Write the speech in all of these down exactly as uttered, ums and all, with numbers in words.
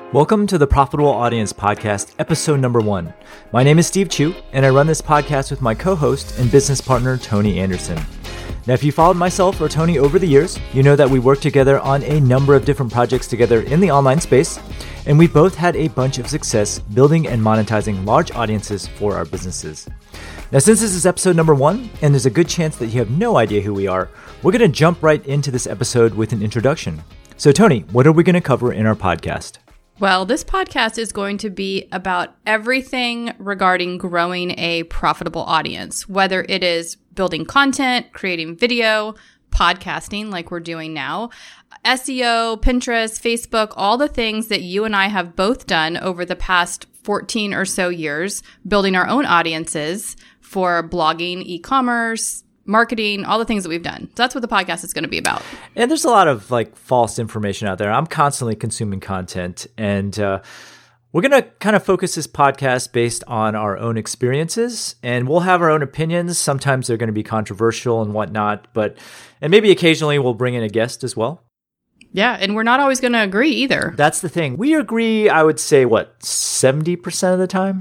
Welcome to the Profitable Audience Podcast, episode number one. My name is Steve Chu, and I run this podcast with my co-host and business partner, Tony Anderson. Now, if you followed myself or Tony over the years, you know that we work together on a number of different projects together in the online space, and we both had a bunch of success building and monetizing large audiences for our businesses. Now, since this is episode number one, and there's a good chance that you have no idea who we are, we're going to jump right into this episode with an introduction. So, Tony, what are we going to cover in our podcast? Well, this podcast is going to be about everything regarding growing a profitable audience, whether it is building content, creating video, podcasting like we're doing now, S E O, Pinterest, Facebook, all the things that you and I have both done over the past fourteen or so years, building our own audiences for blogging, e-commerce, marketing, all the things that we've done. So that's what the podcast is going to be about. And there's a lot of like false information out there. I'm constantly consuming content, and uh, we're going to kind of focus this podcast based on our own experiences, and we'll have our own opinions. Sometimes they're going to be controversial and whatnot, but and maybe occasionally we'll bring in a guest as well. Yeah, and we're not always going to agree either. That's the thing. We agree, I would say, what, seventy percent of the time?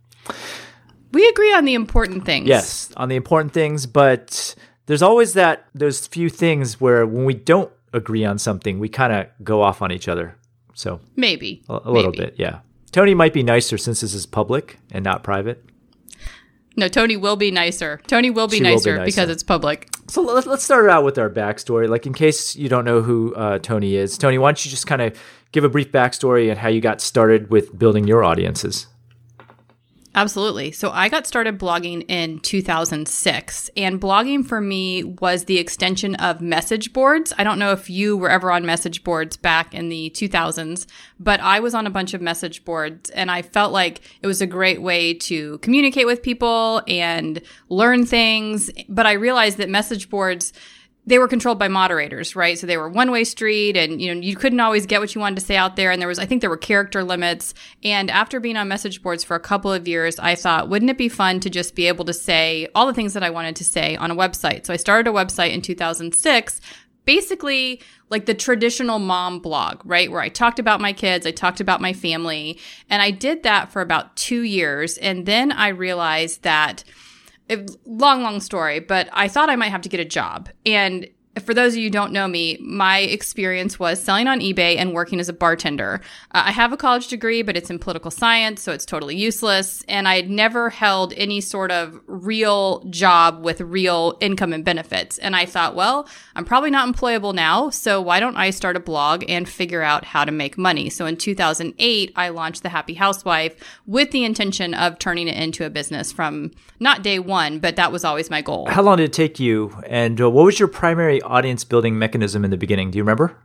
We agree on the important things. Yes, on the important things, but there's always that, those few things where when we don't agree on something, we kind of go off on each other. So maybe. A, a little bit, yeah. Tony might be nicer since this is public and not private. No, Tony will be nicer. Tony will be, She nicer, will be nicer because it's public. So let's, let's start out with our backstory. Like, in case you don't know who uh, Tony is, Tony, why don't you just kind of give a brief backstory and how you got started with building your audiences? Absolutely. So I got started blogging in two thousand six, and blogging for me was the extension of message boards. I don't know if you were ever on message boards back in the two thousands, but I was on a bunch of message boards, and I felt like it was a great way to communicate with people and learn things. But I realized that message boards, they were controlled by moderators, right? So they were one-way street, and you know you couldn't always get what you wanted to say out there. And there was, I think there were character limits. And after being on message boards for a couple of years, I thought, wouldn't it be fun to just be able to say all the things that I wanted to say on a website? So I started a website in two thousand six, basically like the traditional mom blog, right? Where I talked about my kids, I talked about my family, and I did that for about two years. And then I realized that It, long, long story, but I thought I might have to get a job. And for those of you who don't know me, my experience was selling on eBay and working as a bartender. Uh, I have a college degree, but it's in political science, so it's totally useless. And I had never held any sort of real job with real income and benefits. And I thought, well, I'm probably not employable now, so why don't I start a blog and figure out how to make money? So in two thousand eight, I launched The Happy Housewife with the intention of turning it into a business from not day one, but that was always my goal. How long did it take you, and uh, what was your primary audience building mechanism in the beginning? Do you remember?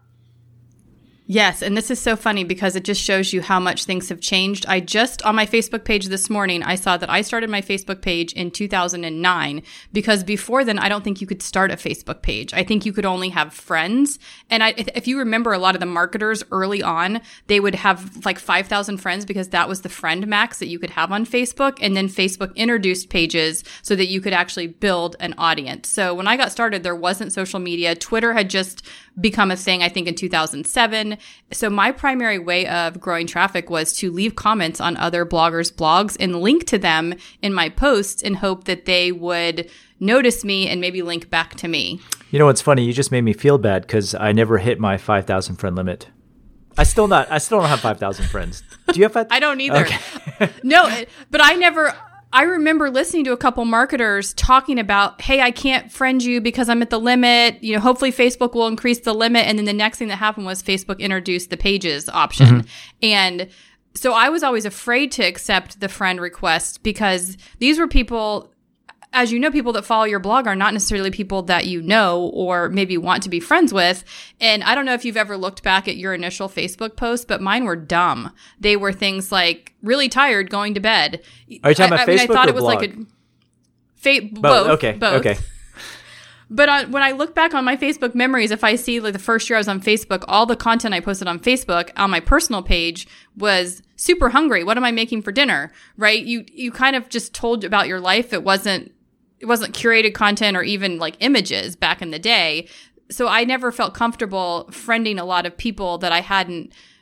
Yes, and this is so funny because it just shows you how much things have changed. I just, on my Facebook page this morning, I saw that I started my Facebook page in two thousand nine, because before then, I don't think you could start a Facebook page. I think you could only have friends. And I, if you remember, a lot of the marketers early on, they would have like five thousand friends because that was the friend max that you could have on Facebook. And then Facebook introduced pages so that you could actually build an audience. So when I got started, there wasn't social media. Twitter had just become a thing, I think, in two thousand seven. So my primary way of growing traffic was to leave comments on other bloggers' blogs and link to them in my posts and hope that they would notice me and maybe link back to me. You know what's funny? You just made me feel bad because I never hit my five thousand friend limit. I still not. I still don't have five thousand friends. Do you have five? I don't either. Okay. No, but I never... I remember listening to a couple marketers talking about, hey, I can't friend you because I'm at the limit. You know, hopefully Facebook will increase the limit. And then the next thing that happened was Facebook introduced the pages option. Mm-hmm. And so I was always afraid to accept the friend request because these were people, as you know, people that follow your blog are not necessarily people that you know or maybe want to be friends with. And I don't know if you've ever looked back at your initial Facebook posts, but mine were dumb. They were things like really tired, going to bed. Are you talking I, about I Facebook mean, I thought or it was blog? like a fa- both. both. Okay. Both. Okay. But on, when I look back on my Facebook memories, if I see like the first year I was on Facebook, all the content I posted on Facebook on my personal page was super hungry. What am I making for dinner? Right? You you kind of just told about your life. It wasn't it wasn't curated content or even like images back in the day. So I never felt comfortable friending a lot of people that I hadn't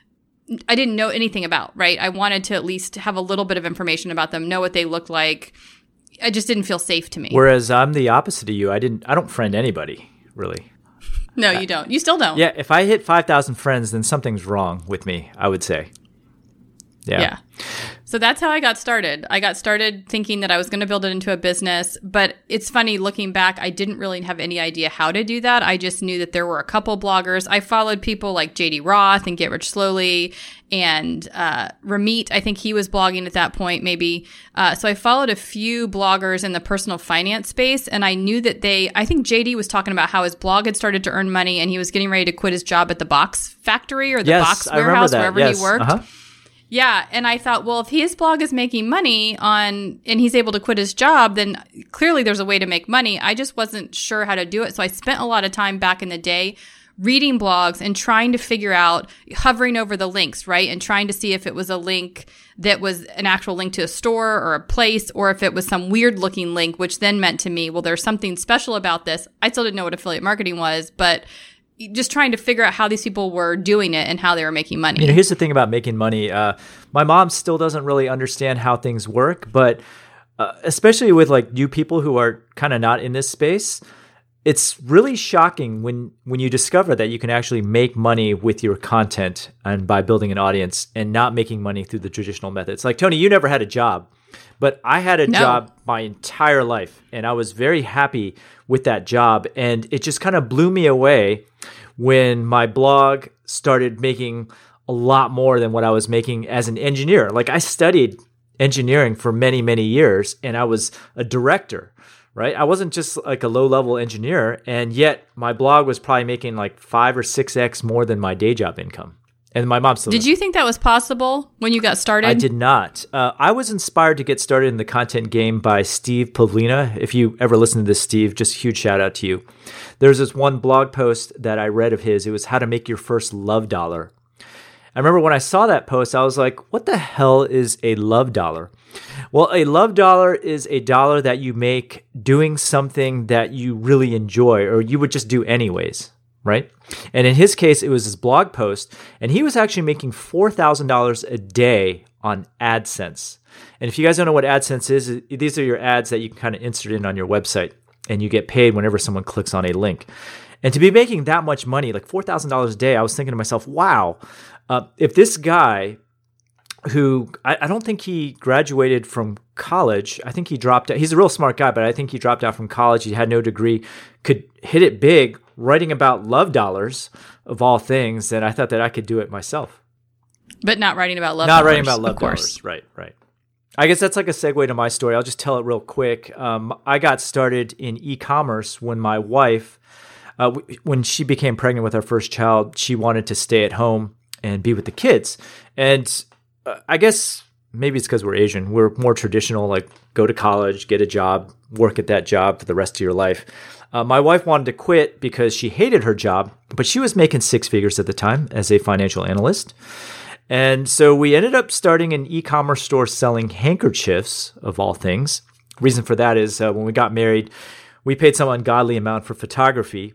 I didn't know anything about, right? I wanted to at least have a little bit of information about them, know what they looked like. I just didn't feel safe to me. Whereas I'm the opposite of you. I didn't. I don't friend anybody, really. No, you don't. You still don't. Yeah, if I hit five thousand friends, then something's wrong with me, I would say. Yeah. Yeah. So that's how I got started. I got started thinking that I was going to build it into a business. But it's funny, looking back, I didn't really have any idea how to do that. I just knew that there were a couple bloggers. I followed people like J D Roth and Get Rich Slowly and uh, Ramit. I think he was blogging at that point, maybe. Uh, so I followed a few bloggers in the personal finance space. And I knew that they, I think J D was talking about how his blog had started to earn money and he was getting ready to quit his job at the box factory or the yes, box I remember warehouse, that. wherever yes. he worked. Uh-huh. Yeah. And I thought, well, if his blog is making money on, and he's able to quit his job, then clearly there's a way to make money. I just wasn't sure how to do it. So I spent a lot of time back in the day reading blogs and trying to figure out, hovering over the links, right? And trying to see if it was a link that was an actual link to a store or a place, or if it was some weird looking link, which then meant to me, well, there's something special about this. I still didn't know what affiliate marketing was, but just trying to figure out how these people were doing it and how they were making money. You know, here's the thing about making money. Uh, my mom still doesn't really understand how things work, but uh, especially with like new people who are kind of not in this space, it's really shocking when when you discover that you can actually make money with your content and by building an audience and not making money through the traditional methods. Like, Tony, you never had a job, but I had a No. job my entire life, and I was very happy with that job. And it just kind of blew me away when my blog started making a lot more than what I was making as an engineer. Like, I studied engineering for many, many years, and I was a director, right? I wasn't just like a low-level engineer, and yet my blog was probably making like five or six X more than my day job income. And my mom still Did you think that was possible when you got started? I did not. Uh, I was inspired to get started in the content game by Steve Pavlina. If you ever listen to this, Steve, just a huge shout out to you. There's this one blog post that I read of his. It was how to make your first love dollar. I remember when I saw that post, I was like, what the hell is a love dollar? Well, a love dollar is a dollar that you make doing something that you really enjoy or you would just do anyways. Right? And in his case, it was his blog post, and he was actually making four thousand dollars a day on AdSense. And if you guys don't know what AdSense is, these are your ads that you can kind of insert in on your website, and you get paid whenever someone clicks on a link. And to be making that much money, like four thousand dollars a day, I was thinking to myself, wow, uh, if this guy who, I, I don't think he graduated from college. I think he dropped out. He's a real smart guy, but I think he dropped out from college. He had no degree, could hit it big, writing about love dollars of all things, then I thought that I could do it myself. But not writing about love Not dollars, writing about love of course. dollars. Right, right. I guess that's like a segue to my story. I'll just tell it real quick. Um, I got started in e-commerce when my wife, uh, w- when she became pregnant with our first child, she wanted to stay at home and be with the kids. And uh, I guess maybe it's because we're Asian. We're more traditional, like go to college, get a job, work at that job for the rest of your life. Uh, my wife wanted to quit because she hated her job, but she was making six figures at the time as a financial analyst. And so we ended up starting an e-commerce store selling handkerchiefs, of all things. Reason for that is uh, when we got married, we paid some ungodly amount for photography,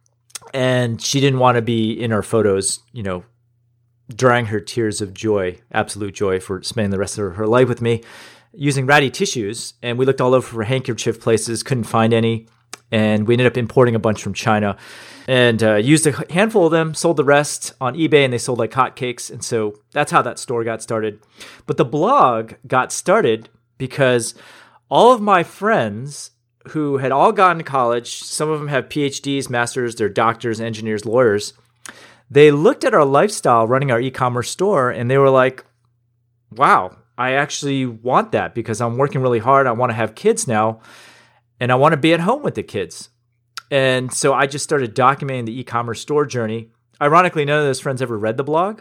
and she didn't want to be in our photos, you know, drying her tears of joy, absolute joy, for spending the rest of her life with me, using ratty tissues. And we looked all over for handkerchief places, couldn't find any. And we ended up importing a bunch from China and uh, used a handful of them, sold the rest on eBay, and they sold like hotcakes. And so that's how that store got started. But the blog got started because all of my friends who had all gone to college, some of them have P H Ds, masters, they're doctors, engineers, lawyers, they looked at our lifestyle running our e-commerce store and they were like, wow, I actually want that because I'm working really hard. I want to have kids now. And I want to be at home with the kids. And so I just started documenting the e-commerce store journey. Ironically, none of those friends ever read the blog,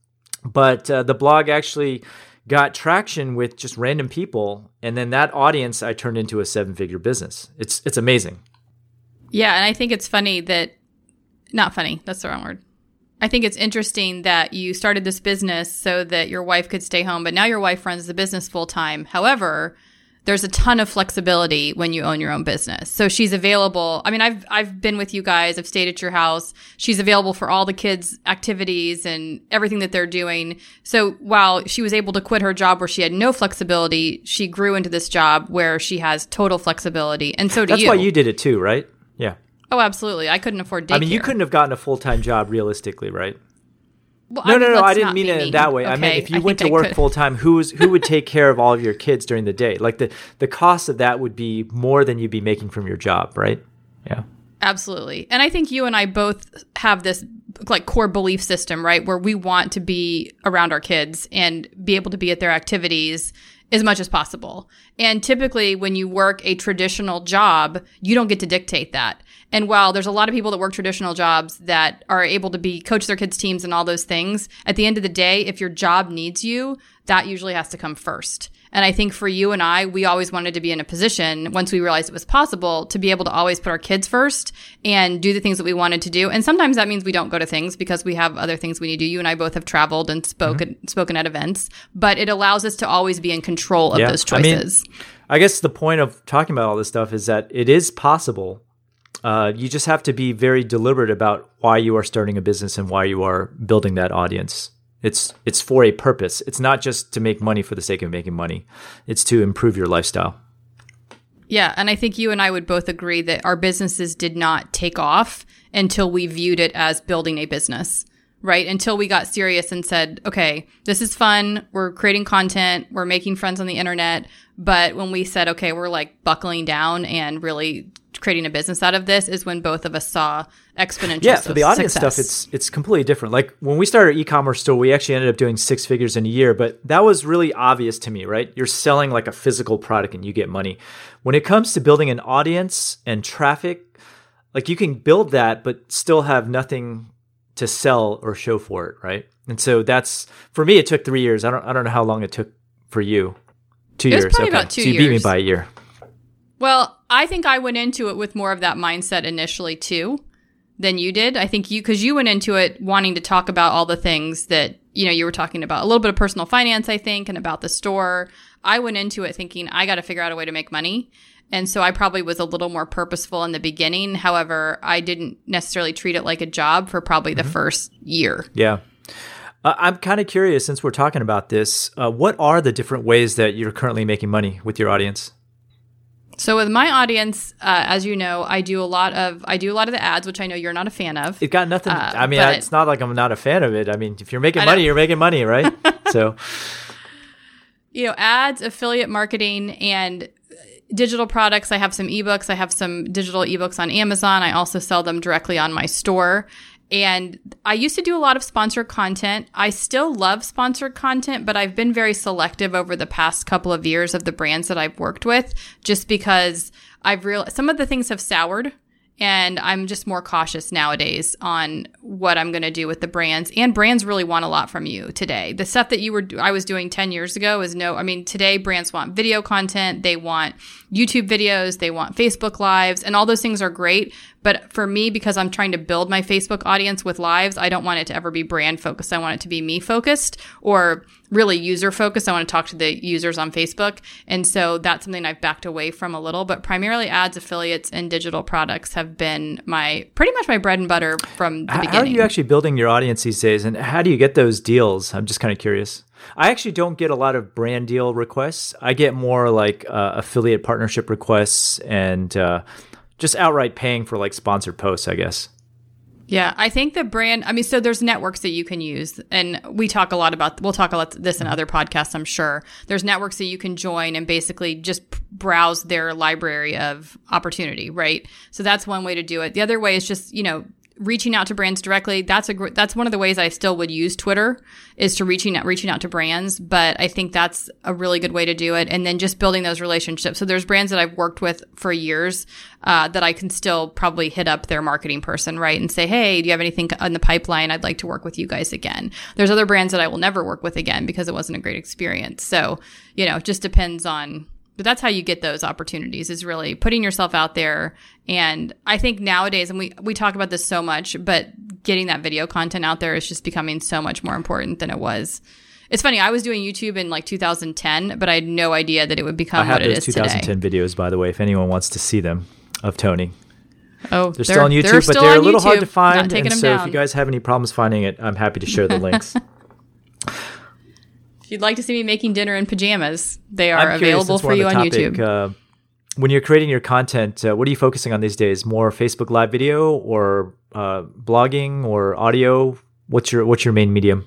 but uh, the blog actually got traction with just random people. And then that audience I turned into a seven-figure business. It's it's amazing. Yeah, and I think it's funny that, not funny, that's the wrong word. I think it's interesting that you started this business so that your wife could stay home, but now your wife runs the business full time. However, there's a ton of flexibility when you own your own business. So she's available. I mean, I've I've been with you guys. I've stayed at your house. She's available for all the kids' activities and everything that they're doing. So while she was able to quit her job where she had no flexibility, she grew into this job where she has total flexibility. And so do That's you. why you did it too, right? Yeah. Oh, absolutely. I couldn't afford daycare. I mean, you couldn't have gotten a full-time job realistically, right? Well, no, I mean, no, no. I let's didn't not mean be it mean. that way. Okay. I meant if you I went to think I work could. full time, who's who would take care of all of your kids during the day? Like the the cost of that would be more than you'd be making from your job, right? Yeah. Absolutely. And I think you and I both have this like core belief system, right? Where we want to be around our kids and be able to be at their activities as much as possible. And typically when you work a traditional job, you don't get to dictate that. And while there's a lot of people that work traditional jobs that are able to be coach their kids' teams and all those things, at the end of the day, if your job needs you, that usually has to come first. And I think for you and I, we always wanted to be in a position, once we realized it was possible, to be able to always put our kids first and do the things that we wanted to do. And sometimes that means we don't go to things because we have other things we need to do. You and I both have traveled and spoken mm-hmm. spoken at events, but it allows us to always be in control of yeah. those choices. I mean, I guess the point of talking about all this stuff is that it is possible. Uh, you just have to be very deliberate about why you are starting a business and why you are building that audience. It's it's for a purpose. It's not just to make money for the sake of making money. It's to improve your lifestyle. Yeah, and I think you and I would both agree that our businesses did not take off until we viewed it as building a business, right? Until we got serious and said, okay, this is fun. We're creating content. We're making friends on the internet. But when we said, okay, we're like buckling down and really creating a business out of this is when both of us saw exponential yeah, for the audience success. stuff, it's it's completely different. Like when we started our e-commerce store, we actually ended up doing six figures in a year, but that was really obvious to me, right? You're selling like a physical product and you get money. When it comes to building an audience and traffic, like you can build that, but still have nothing to sell or show for it, right? And so that's, for me, it took three years. I don't I don't know how long it took for you. Two it years. was probably okay. about two so you years. beat me by a year. Well, I think I went into it with more of that mindset initially too than you did. I think you, because you went into it wanting to talk about all the things that, you know, you were talking about, a little bit of personal finance, I think, and about the store. I went into it thinking I got to figure out a way to make money. And so I probably was a little more purposeful in the beginning. However, I didn't necessarily treat it like a job for probably the mm-hmm. first year. Yeah. Uh, I'm kind of curious, since we're talking about this, uh, what are the different ways that you're currently making money with your audience? So with my audience, uh, as you know, I do a lot of I do a lot of the ads, which I know you're not a fan of. It got nothing. Uh, I mean, but, it's not like I'm not a fan of it. I mean, if you're making money, you're making money, right? So, you know, ads, affiliate marketing, and digital products. I have some ebooks. I have some digital ebooks on Amazon. I also sell them directly on my store. And I used to do a lot of sponsored content. I still love sponsored content, but I've been very selective over the past couple of years of the brands that I've worked with, just because I've realized some of the things have soured. And I'm just more cautious nowadays on what I'm going to do with the brands. And brands really want a lot from you today. The stuff that you were, I was doing ten years ago is no, I mean, today brands want video content. They want YouTube videos. They want Facebook lives, and all those things are great. But for me, because I'm trying to build my Facebook audience with lives, I don't want it to ever be brand focused. I want it to be me focused, or really user focused. I want to talk to the users on Facebook. And so that's something I've backed away from a little, but primarily ads, affiliates, and digital products have been my, pretty much my bread and butter from the how, beginning. How are you actually building your audience these days? And how do you get those deals? I'm just kind of curious. I actually don't get a lot of brand deal requests. I get more like uh, affiliate partnership requests and uh, just outright paying for like sponsored posts, I guess. Yeah, I think the brand, I mean, so there's networks that you can use, and we talk a lot about, we'll talk about this in other podcasts, I'm sure. There's networks that you can join and basically just browse their library of opportunity, right? So that's one way to do it. The other way is just, you know, reaching out to brands directly. That's a that's one of the ways I still would use Twitter, is to reaching out reaching out to brands. But I think that's a really good way to do it. And then just building those relationships. So there's brands that I've worked with for years uh, that I can still probably hit up their marketing person, right, and say, hey, do you have anything in the pipeline? I'd like to work with you guys again. There's other brands that I will never work with again because it wasn't a great experience. So, you know, it just depends on. But that's how you get those opportunities, is really putting yourself out there. And I think nowadays, and we, we talk about this so much, but getting that video content out there is just becoming so much more important than it was. It's funny. I was doing YouTube in like two thousand ten, but I had no idea that it would become what it is today. I have those two thousand ten videos, by the way, if anyone wants to see them, of Tony. Oh, they're, they're still on YouTube, they're but they're a little YouTube, hard to find. And so down. if you guys have any problems finding it, I'm happy to share the links. If you'd like to see me making dinner in pajamas, they are I'm curious, available for you on topic, YouTube. Uh, when you're creating your content, uh, what are you focusing on these days? More Facebook Live video or uh, blogging or audio? What's your What's your main medium?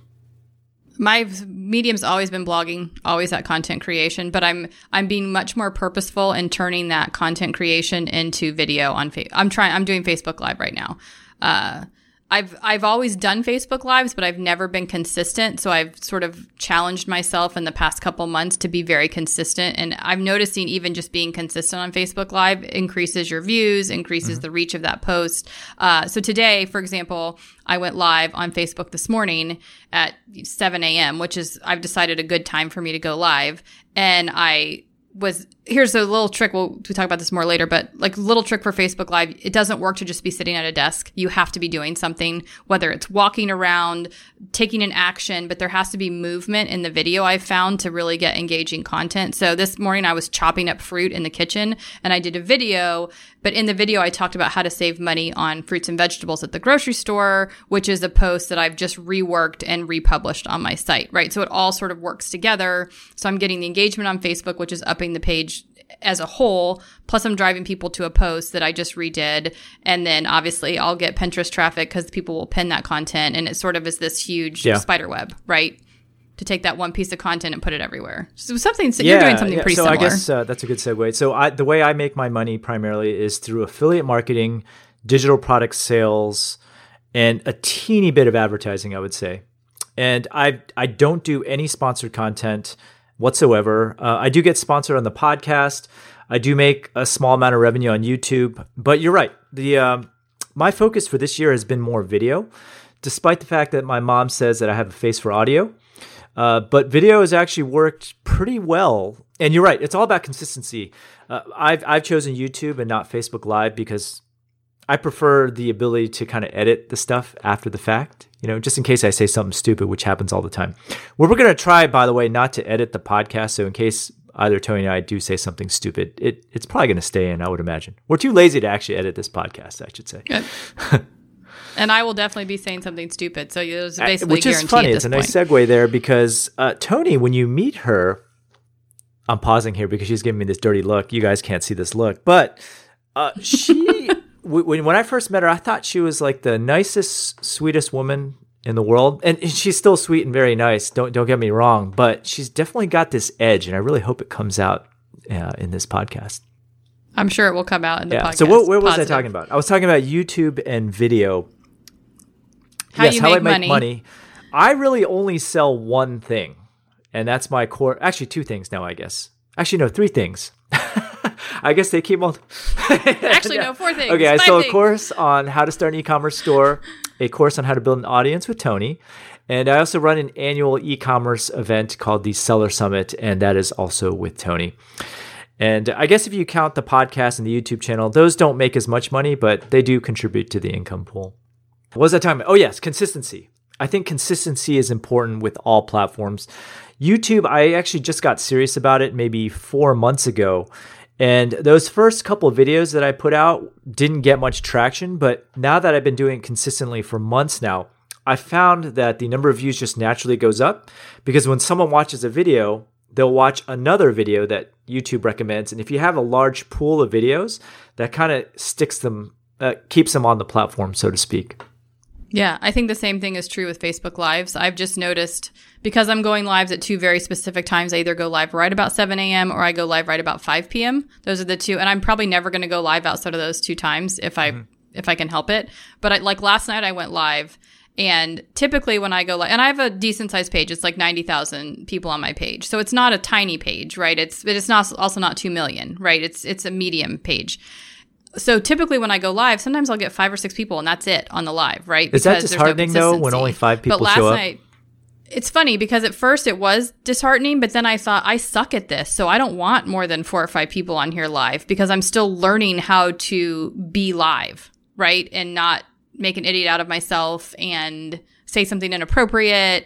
My medium's always been blogging, always that content creation, but I'm I'm being much more purposeful in turning that content creation into video on fa- I'm trying I'm doing Facebook Live right now. Uh, I've I've always done Facebook Lives, but I've never been consistent. So I've sort of challenged myself in the past couple months to be very consistent. And I'm noticing even just being consistent on Facebook Live increases your views, increases mm-hmm. the reach of that post. Uh, so today, for example, I went live on Facebook this morning at seven a.m., which is, I've decided a good time for me to go live. And I was, here's a little trick. We'll, we'll talk about this more later, but like little trick for Facebook Live. It doesn't work to just be sitting at a desk. You have to be doing something, whether it's walking around, taking an action, but there has to be movement in the video I've found to really get engaging content. So this morning I was chopping up fruit in the kitchen and I did a video, but in the video I talked about how to save money on fruits and vegetables at the grocery store, which is a post that I've just reworked and republished on my site, right? So it all sort of works together. So I'm getting the engagement on Facebook, which is upping the page as a whole, plus I'm driving people to a post that I just redid. And then obviously I'll get Pinterest traffic because people will pin that content. And it sort of is this huge yeah. spider web, right? To take that one piece of content and put it everywhere. So something, so yeah, you're doing something yeah. pretty so similar. So I guess uh, that's a good segue. So I, the way I make my money primarily is through affiliate marketing, digital product sales, and a teeny bit of advertising, I would say. And I I don't do any sponsored content whatsoever. Uh, I do get sponsored on the podcast. I do make a small amount of revenue on YouTube. But you're right. The um, my focus for this year has been more video, despite the fact that my mom says that I have a face for audio. Uh, but video has actually worked pretty well. And you're right. It's all about consistency. Uh, I've I've chosen YouTube and not Facebook Live because I prefer the ability to kind of edit the stuff after the fact, you know, just in case I say something stupid, which happens all the time. Well, we're going to try, by the way, not to edit the podcast. So in case either Tony and I do say something stupid, it it's probably going to stay in, I would imagine. We're too lazy to actually edit this podcast, I should say. Good. And I will definitely be saying something stupid. So it was basically Which is funny. It's a point. nice segue there because uh, Tony, when you meet her, I'm pausing here because she's giving me this dirty look. You guys can't see this look, but uh, she... When when I first met her, I thought she was like the nicest, sweetest woman in the world, and she's still sweet and very nice. Don't don't get me wrong, but she's definitely got this edge, and I really hope it comes out uh, in this podcast. I'm sure it will come out in the yeah. podcast. So what, what was Positive. I talking about? I was talking about YouTube and video. How yes, you how make I make money. money. I really only sell one thing, and that's my core. Actually, two things now, I guess. Actually, no, three things. I guess they keep on. Actually, no, four things. Okay, I Five sell things. a course on how to start an e-commerce store, a course on how to build an audience with Tony, and I also run an annual e-commerce event called the Seller Summit, and that is also with Tony. And I guess if you count the podcast and the YouTube channel, those don't make as much money, but they do contribute to the income pool. What was I talking about? Oh, yes, consistency. I think consistency is important with all platforms. YouTube, I actually just got serious about it maybe four months ago. And those first couple of videos that I put out didn't get much traction. But now that I've been doing it consistently for months now, I found that the number of views just naturally goes up. Because when someone watches a video, they'll watch another video that YouTube recommends. And if you have a large pool of videos, that kind of sticks them, uh, keeps them on the platform, so to speak. Yeah, I think the same thing is true with Facebook Lives. I've just noticed because I'm going lives at two very specific times. I either go live right about seven a.m. or I go live right about five p.m. Those are the two. And I'm probably never going to go live outside of those two times if I mm-hmm. if I can help it. But I, like last night I went live. And typically when I go live, and I have a decent sized page, it's like ninety thousand people on my page. So it's not a tiny page, right? It's but it's not also not two million, right? It's it's a medium page. So typically when I go live, sometimes I'll get five or six people and that's it on the live, right? Is that disheartening no though when only five people but last show up? Night, it's funny because at first it was disheartening, but then I thought I suck at this. So I don't want more than four or five people on here live because I'm still learning how to be live, right? And not make an idiot out of myself and say something inappropriate.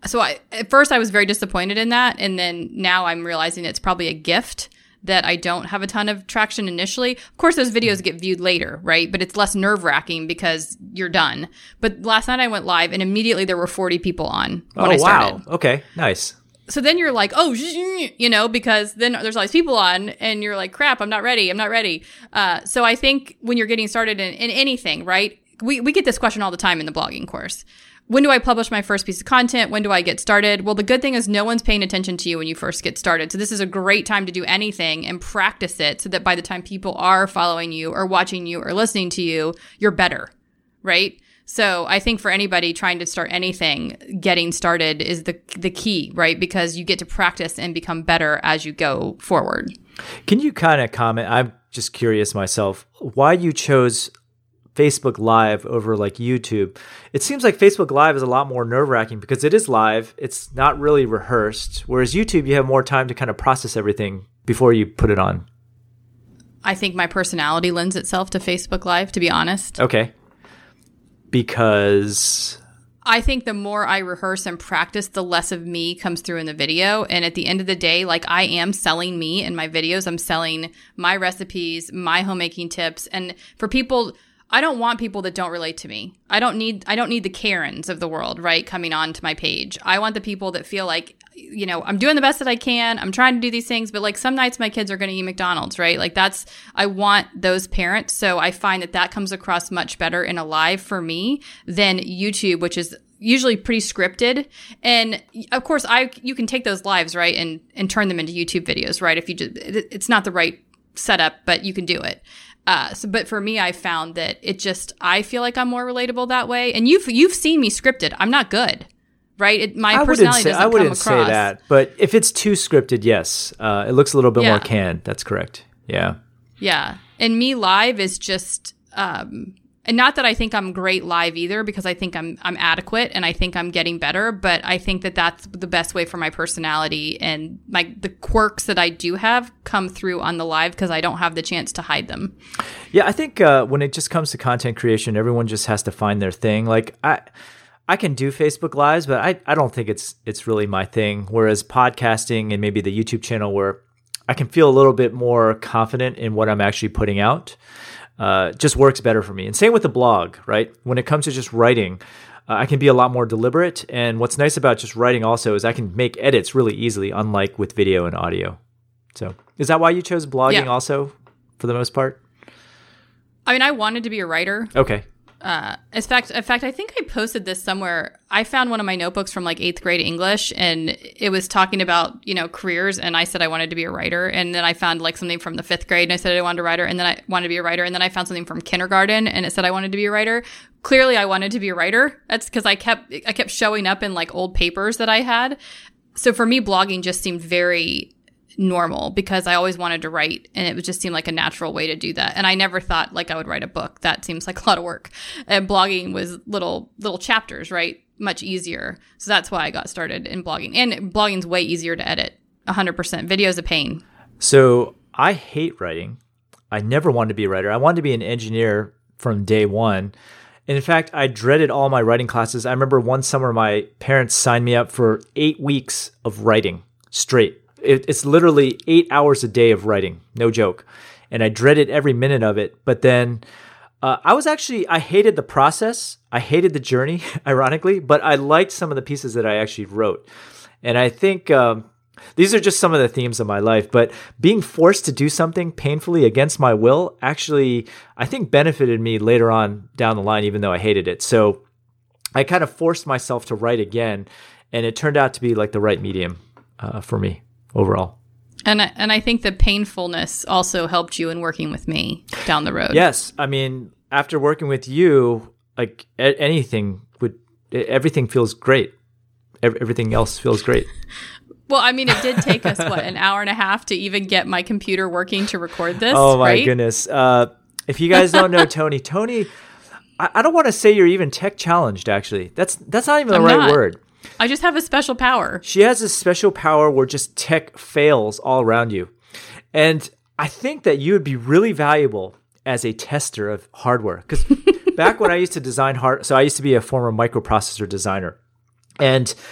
So I, at first I was very disappointed in that. And then now I'm realizing it's probably a gift that I don't have a ton of traction initially. Of course, those videos get viewed later, right? But it's less nerve wracking because you're done. But last night I went live and immediately there were forty people on when oh, I started. Wow. Okay. Nice. So then you're like, oh, you know, because then there's all these people on and you're like, crap, I'm not ready. I'm not ready. Uh, so I think when you're getting started in, in anything, right? We, we get this question all the time in the blogging course. When do I publish my first piece of content? When do I get started? Well, the good thing is no one's paying attention to you when you first get started. So this is a great time to do anything and practice it so that by the time people are following you or watching you or listening to you, you're better, right? So I think for anybody trying to start anything, getting started is the the key, right? Because you get to practice and become better as you go forward. Can you kind of comment? I'm just curious myself, why you chose Facebook Live over like YouTube. It seems like Facebook Live is a lot more nerve-wracking because it is live. It's not really rehearsed. Whereas YouTube, you have more time to kind of process everything before you put it on. I think my personality lends itself to Facebook Live, to be honest. Okay. Because I think the more I rehearse and practice, the less of me comes through in the video. And at the end of the day, like I am selling me in my videos. I'm selling my recipes, my homemaking tips. And for people, I don't want people that don't relate to me. I don't need I don't need the Karens of the world, right, coming on to my page. I want the people that feel like, you know, I'm doing the best that I can. I'm trying to do these things, but like some nights my kids are going to eat McDonald's, right? Like that's, I want those parents. So I find that that comes across much better in a live for me than YouTube, which is usually pretty scripted. And of course, I you can take those lives, right, and and turn them into YouTube videos, right? If you just, it's not the right setup, but you can do it. Uh, so, but for me, I found that it just, I feel like I'm more relatable that way. And you've, you've seen me scripted. I'm not good, right? It, my I personality say, doesn't I wouldn't come across. say that, but if it's too scripted, yes, uh, it looks a little bit Yeah. more canned. That's correct. Yeah. Yeah. And me live is just, um, and not that I think I'm great live either, because I think I'm I'm adequate and I think I'm getting better. But I think that that's the best way for my personality and my the quirks that I do have come through on the live because I don't have the chance to hide them. Yeah, I think uh, when it just comes to content creation, everyone just has to find their thing. Like I, I can do Facebook Lives, but I I don't think it's it's really my thing. Whereas podcasting and maybe the YouTube channel, where I can feel a little bit more confident in what I'm actually putting out. Uh, just works better for me. And same with the blog, right? When it comes to just writing, uh, I can be a lot more deliberate. And what's nice about just writing also is I can make edits really easily, unlike with video and audio. So is that why you chose blogging Yeah. also for the most part? I mean, I wanted to be a writer. Okay. Uh, in fact, in fact, I think I posted this somewhere. I found one of my notebooks from like eighth grade English, and it was talking about, you know, careers. And I said I wanted to be a writer. And then I found like something from the fifth grade, and I said I wanted to be a writer. And then I wanted to be a writer. And then I found something from kindergarten, and it said I wanted to be a writer. Clearly, I wanted to be a writer. That's because I kept I kept showing up in like old papers that I had. So for me, blogging just seemed very normal because I always wanted to write, and it would just seem like a natural way to do that. And I never thought like I would write a book. That seems like a lot of work. And blogging was little little chapters, right? Much easier. So that's why I got started in blogging. And blogging's way easier to edit. one hundred percent. Video's a pain. So I hate writing. I never wanted to be a writer. I wanted to be an engineer from day one. And in fact, I dreaded all my writing classes. I remember one summer my parents signed me up for eight weeks of writing straight. It, it's literally eight hours a day of writing, no joke. And I dreaded every minute of it. But then uh, I was actually, I hated the process. I hated the journey, ironically, but I liked some of the pieces that I actually wrote. And I think um, these are just some of the themes of my life. But being forced to do something painfully against my will actually, I think, benefited me later on down the line, even though I hated it. So I kind of forced myself to write again. And it turned out to be like the right medium uh, for me overall. And I, and I think the painfulness also helped you in working with me down the road. Yes. I mean, after working with you, like a- anything would, everything feels great. Ev- everything else feels great. Well, I mean, it did take us, what, an hour and a half to even get my computer working to record this, Oh my right? goodness. Uh, if you guys don't know Tony, Tony, I, I don't want to say you're even tech challenged, actually. That's, that's not even the I'm right not. word. I just have a special power. She has this special power where just tech fails all around you. And I think that you would be really valuable as a tester of hardware. Because back when I used to design hard, so I used to be a former microprocessor designer. And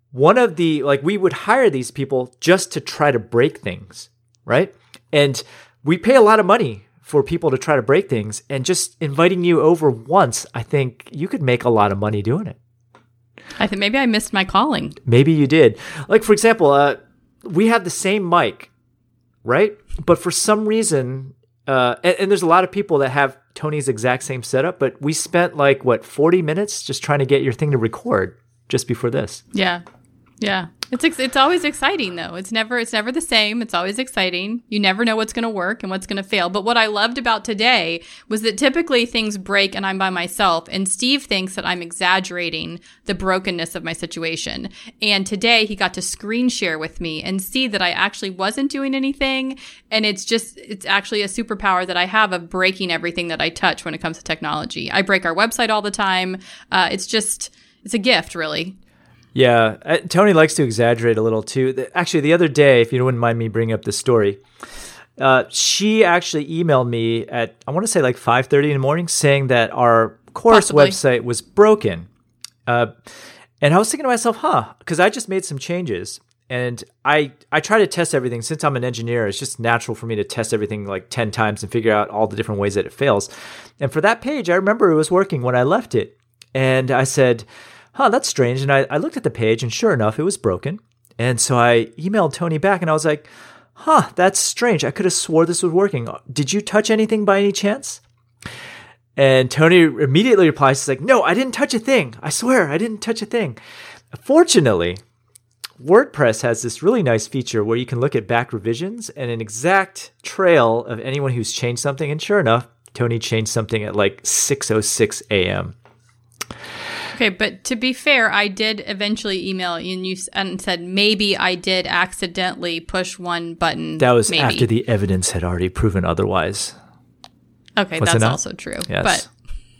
one of the, like, we would hire these people just to try to break things, right? And we pay a lot of money for people to try to break things, and just inviting you over once, I think you could make a lot of money doing it. I think maybe I missed my calling. Maybe you did. Like, for example, uh, we have the same mic, right? But for some reason, uh, and, and there's a lot of people that have Tony's exact same setup, but we spent like, what, forty minutes just trying to get your thing to record just before this. Yeah. Yeah. It's ex- it's always exciting though. It's never it's never the same. It's always exciting. You never know what's going to work and what's going to fail. But what I loved about today was that typically things break and I'm by myself, and Steve thinks that I'm exaggerating the brokenness of my situation. And today he got to screen share with me and see that I actually wasn't doing anything, and it's just it's actually a superpower that I have of breaking everything that I touch when it comes to technology. I break our website all the time. Uh, it's just it's a gift, really. Yeah, uh, Tony likes to exaggerate a little too. The, actually, the other day, if you wouldn't mind me bringing up this story, uh, she actually emailed me at, I want to say like five thirty in the morning, saying that our course Possibly. website was broken. Uh, and I was thinking to myself, huh, because I just made some changes. And I, I try to test everything. Since I'm an engineer, it's just natural for me to test everything like ten times and figure out all the different ways that it fails. And for that page, I remember it was working when I left it. And I said, huh, that's strange. And I, I looked at the page, and sure enough, it was broken. And so I emailed Tony back, and I was like, huh, that's strange. I could have swore this was working. Did you touch anything by any chance? And Tony immediately replies, he's like, no, I didn't touch a thing. I swear, I didn't touch a thing. Fortunately, WordPress has this really nice feature where you can look at back revisions and an exact trail of anyone who's changed something. And sure enough, Tony changed something at like six oh six a.m. Okay, but to be fair, I did eventually email you and you s- and said maybe I did accidentally push one button. That was maybe. after the evidence had already proven otherwise. Okay, Was it that's not? also true. Yes. But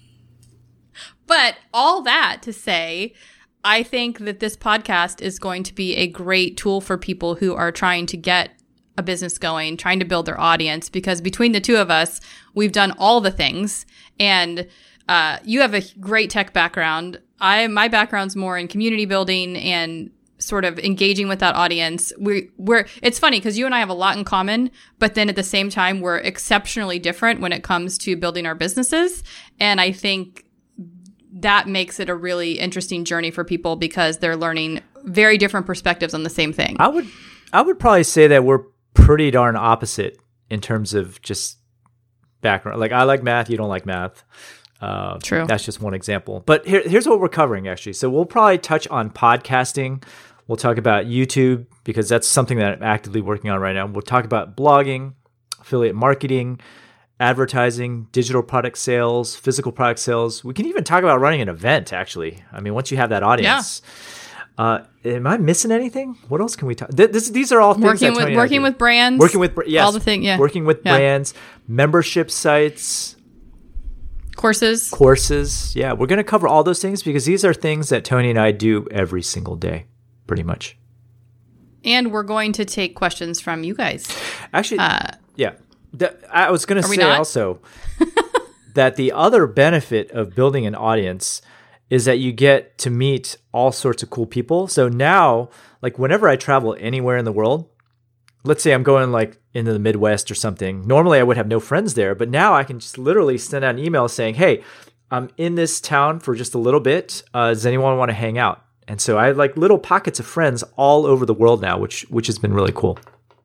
but all that to say, I think that this podcast is going to be a great tool for people who are trying to get a business going, trying to build their audience, because between the two of us, we've done all the things. And uh, you have a great tech background. I my background's more in community building and sort of engaging with that audience. We we're it's funny because you and I have a lot in common, but then at the same time we're exceptionally different when it comes to building our businesses. And I think that makes it a really interesting journey for people because they're learning very different perspectives on the same thing. I would I would probably say that we're pretty darn opposite in terms of just background. Like, I like math, you don't like math. Uh, True. That's just one example. But here, here's what we're covering, actually. So we'll probably touch on podcasting. We'll talk about YouTube, because that's something that I'm actively working on right now. We'll talk about blogging, affiliate marketing, advertising, digital product sales, physical product sales. We can even talk about running an event, actually. I mean, once you have that audience. Yeah. Uh, am I missing anything? What else can we talk? Th- this, these are all things working that Tony with working and I do. with brands, working with yes, all the thing, yeah, working with yeah. brands, membership sites, courses, courses. Yeah, we're going to cover all those things because these are things that Tony and I do every single day, pretty much. And we're going to take questions from you guys. Actually, uh, yeah, the, I was going to say not? also that the other benefit of building an audience is that you get to meet all sorts of cool people. So now, like, whenever I travel anywhere in the world, let's say I'm going like into the Midwest or something, normally I would have no friends there, but now I can just literally send out an email saying, hey, I'm in this town for just a little bit. Uh, does anyone want to hang out? And so I have like little pockets of friends all over the world now, which which has been really cool.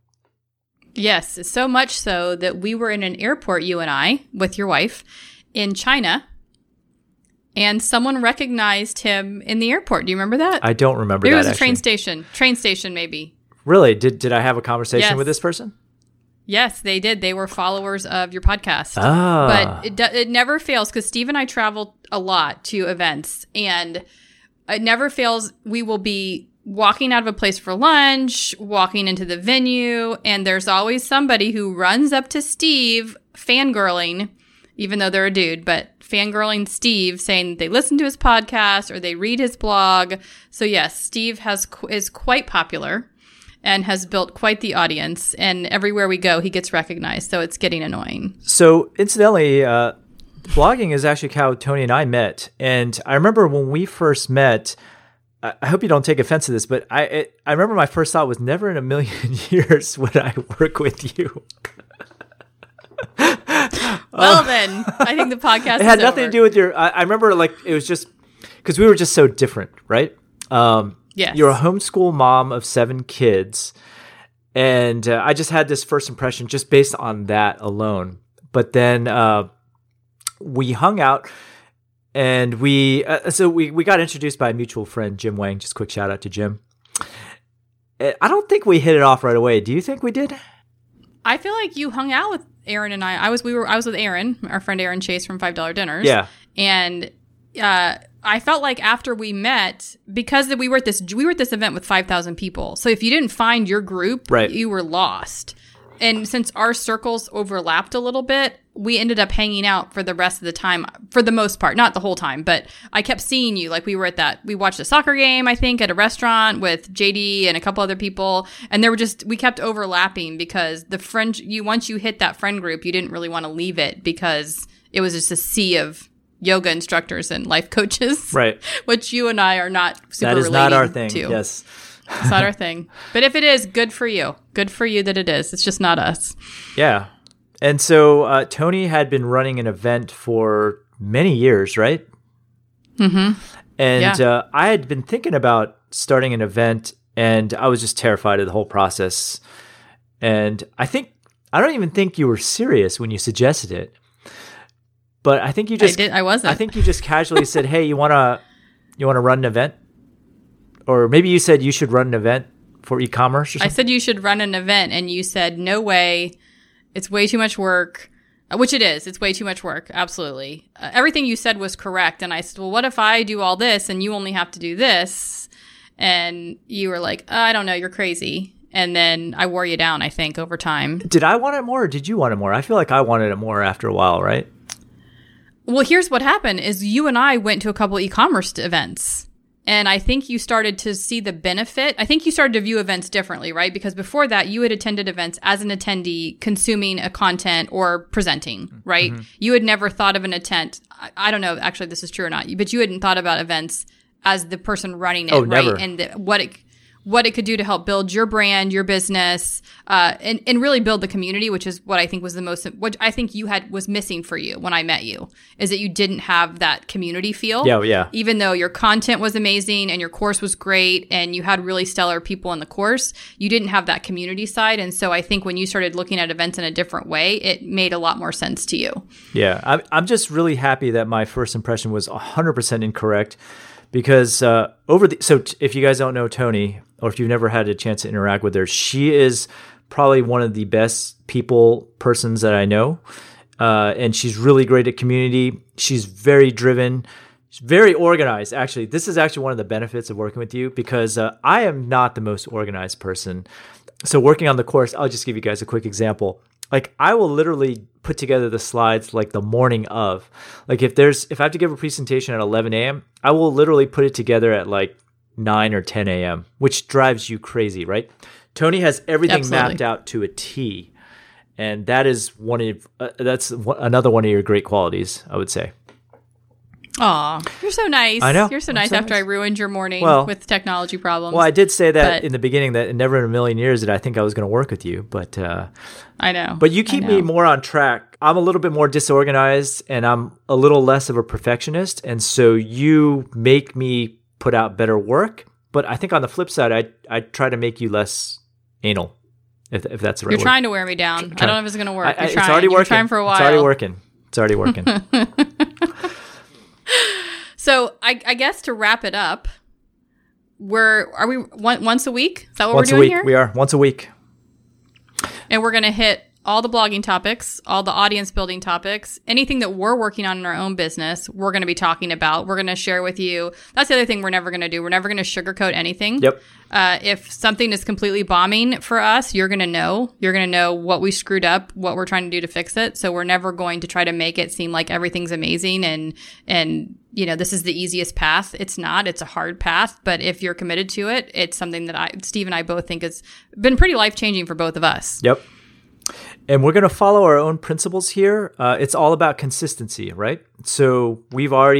Yes, so much so that we were in an airport, you and I, with your wife, in China, and someone recognized him in the airport. Do you remember that? I don't remember maybe that, it was a actually. train station. Train station, maybe. Really? Did did I have a conversation Yes. with this person? Yes, they did. They were followers of your podcast. Ah. But it, do- it never fails because Steve and I travel a lot to events, and it never fails. We will be walking out of a place for lunch, walking into the venue, and there's always somebody who runs up to Steve, fangirling, even though they're a dude, but fangirling Steve, saying they listen to his podcast or they read his blog. So yes, Steve has is quite popular and has built quite the audience. And everywhere we go, he gets recognized. So it's getting annoying. So incidentally, uh, blogging is actually how Tony and I met. And I remember when we first met, I, I hope you don't take offense to this, but I it, I remember my first thought was never in a million years would I work with you. Well, uh, then I think the podcast. It had is nothing over. to do with your. I, I remember like it was just because we were just so different, right? Um, yes. You're a homeschool mom of seven kids, and uh, I just had this first impression just based on that alone. But then uh, we hung out, and we uh, so we we got introduced by a mutual friend, Jim Wang. Just quick shout out to Jim. I don't think we hit it off right away. Do you think we did? I feel like you hung out with Aaron and I. I was we were I was with Aaron, our friend Aaron Chase from Five Dollar Dinners. Yeah, and uh, I felt like after we met, because we were at this we were at this event with five thousand people. So if you didn't find your group, right. you were lost. And since our circles overlapped a little bit, we ended up hanging out for the rest of the time, for the most part. Not the whole time, but I kept seeing you. Like we were at that, we watched a soccer game, I think, at a restaurant with J D and a couple other people. And there were just, we kept overlapping because the friend, you once you hit that friend group, you didn't really want to leave it because it was just a sea of yoga instructors and life coaches. Right. Which you and I are not super That is not our thing, to. yes. It's not our thing. But if it is, good for you. Good for you that it is. It's just not us. Yeah. And so uh, Tony had been running an event for many years, right? Mm-hmm. And yeah. uh, I had been thinking about starting an event, and I was just terrified of the whole process. And I think, I don't even think you were serious when you suggested it. But I think you just, I did. I wasn't. I think you just casually said, hey, you want to, you want to run an event? Or maybe you said you should run an event for e-commerce or something? I said you should run an event, and you said, no way. It's way too much work, which it is. It's way too much work. Absolutely. Uh, everything you said was correct. And I said, well, what if I do all this and you only have to do this? And you were like, oh, I don't know. You're crazy. And then I wore you down, I think, over time. Did I want it more or did you want it more? I feel like I wanted it more after a while, right? Well, here's what happened is you and I went to a couple e-commerce events. And I think you started to see the benefit. I think you started to view events differently, right? Because before that, you had attended events as an attendee, consuming a content or presenting, right? Mm-hmm. You had never thought of an event. I, I don't know, actually, this is true or not, but you hadn't thought about events as the person running it, oh, right? Never. And the, what it what it could do to help build your brand, your business, uh, and, and really build the community, which is what I think was the most, what I think you had was missing for you when I met you, is that you didn't have that community feel. Yeah, yeah. Even though your content was amazing and your course was great and you had really stellar people in the course, you didn't have that community side. And so I think when you started looking at events in a different way, it made a lot more sense to you. Yeah, I'm, I'm just really happy that my first impression was one hundred percent incorrect because uh, over the, so t- if you guys don't know Tony, or if you've never had a chance to interact with her, she is probably one of the best people persons that I know. Uh, and she's really great at community. She's very driven. She's very organized. Actually, this is actually one of the benefits of working with you because uh, I am not the most organized person. So working on the course, I'll just give you guys a quick example. Like I will literally put together the slides like the morning of. Like if there's, if I have to give a presentation at eleven a.m., I will literally put it together at like nine or ten a.m., which drives you crazy, right? Tony has everything Absolutely. mapped out to a T, and that is one of uh, that's one, another one of your great qualities, I would say. Aw, you're so nice. I know. You're so I'm nice so after nice. I ruined your morning Well- with technology problems. Well, I did say that But- in the beginning that never in a million years did I think I was going to work with you, but uh, I know. but you I keep know. me more on track. I'm a little bit more disorganized, and I'm a little less of a perfectionist, and so you make me put out better work. But I think on the flip side, I I try to make you less anal, if if that's the right You're word. trying to wear me down. Try- I don't know if it's going to work. I- You're I- it's trying. already You're working. trying for a while. It's already working. It's already working. So I, I guess to wrap it up, we're are we one, once a week? Is that what Once we're a doing week, here? we are once a week. And we're going to hit all the blogging topics, all the audience building topics, anything that we're working on in our own business, we're going to be talking about. We're going to share with you. That's the other thing we're never going to do. We're never going to sugarcoat anything. Yep. Uh, if something is completely bombing for us, you're going to know. You're going to know what we screwed up, what we're trying to do to fix it. So we're never going to try to make it seem like everything's amazing and, and, you know, this is the easiest path. It's not. It's a hard path. But if you're committed to it, it's something that I, Steve and I both think has been pretty life-changing for both of us. Yep. And we're going to follow our own principles here. Uh, it's all about consistency, right? So we've already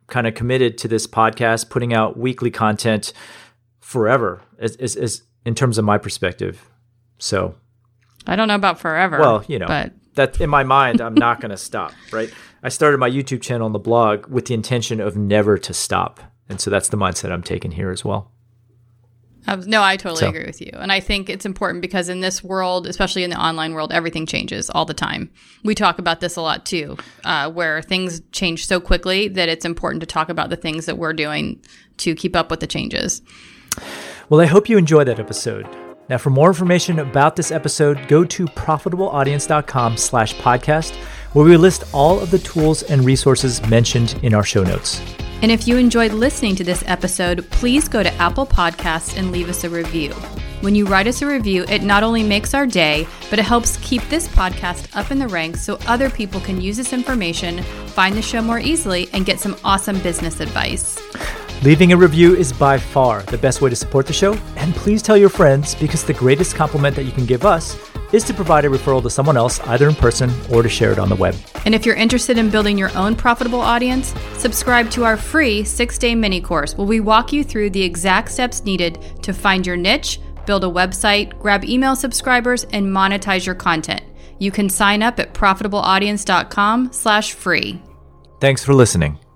kind of committed to this podcast, putting out weekly content forever, as, as, as in terms of my perspective. So I don't know about forever. Well, you know, but that in my mind, I'm not going to stop, right? I started my YouTube channel and the blog with the intention of never to stop. And so that's the mindset I'm taking here as well. Um, no, I totally So. agree with you. And I think it's important because in this world, especially in the online world, everything changes all the time. We talk about this a lot too, uh, where things change so quickly that it's important to talk about the things that we're doing to keep up with the changes. Well, I hope you enjoyed that episode. Now, for more information about this episode, go to profitableaudience.com slash podcast, where we list all of the tools and resources mentioned in our show notes. And if you enjoyed listening to this episode, please go to Apple Podcasts and leave us a review. When you write us a review, it not only makes our day, but it helps keep this podcast up in the ranks so other people can use this information, find the show more easily, and get some awesome business advice. Leaving a review is by far the best way to support the show, and please tell your friends, because the greatest compliment that you can give us is to provide a referral to someone else, either in person or to share it on the web. And if you're interested in building your own profitable audience, subscribe to our free six-day mini course where we walk you through the exact steps needed to find your niche, build a website, grab email subscribers, and monetize your content. You can sign up at profitableaudience.com slash free. Thanks for listening.